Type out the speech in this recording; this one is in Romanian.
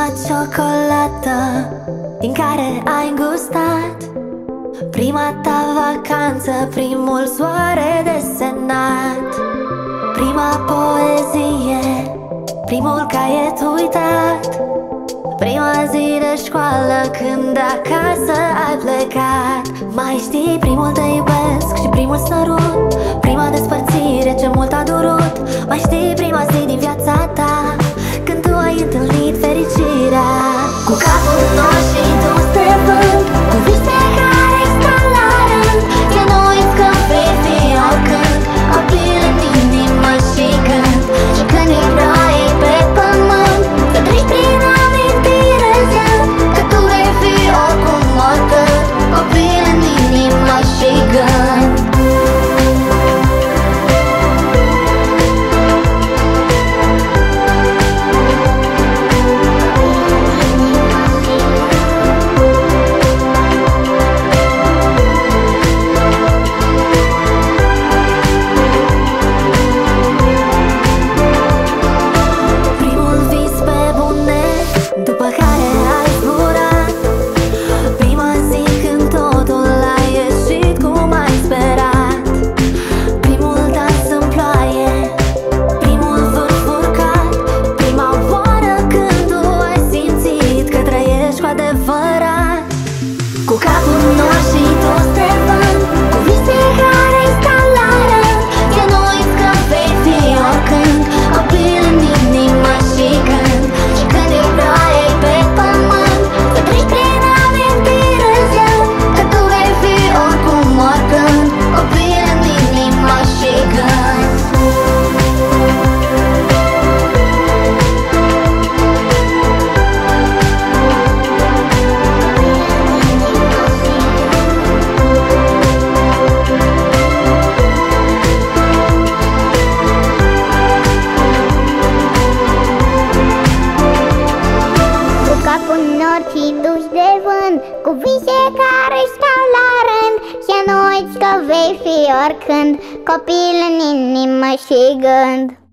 ciocolată din care ai gustat, prima ta vacanță, primul soare desenat, prima poezie, primul caiet uitat, prima zi de școală când acasă ai plecat. Mai știi primul te iubesc și primul sărut, prima despărțire ce mult a durut. Mai știi prima zi din viața ta când tu ai întâlnit fericirea. Cu capul nou și dus de vânt, cu vise care stau la rând, să nu uiți că vei fi oricând copil în inimă și când. Și când erai pe pământ, să treci prin amintire zând, că tu vei fi oricum oricând copil în inimă și gând. Cu capul nou și dus de vânt, cu vise care stau la rând, să nu uiți că vei fi oricând copil în inimă și gând. Și când erai pe pământ, să treci prin amintire zând, că tu vei fi oricum oricând copil în inimă și gând. Și duși de vânt, cu vise care stau la rând, să nu uiți că vei fi oricând copil în inimă și gând.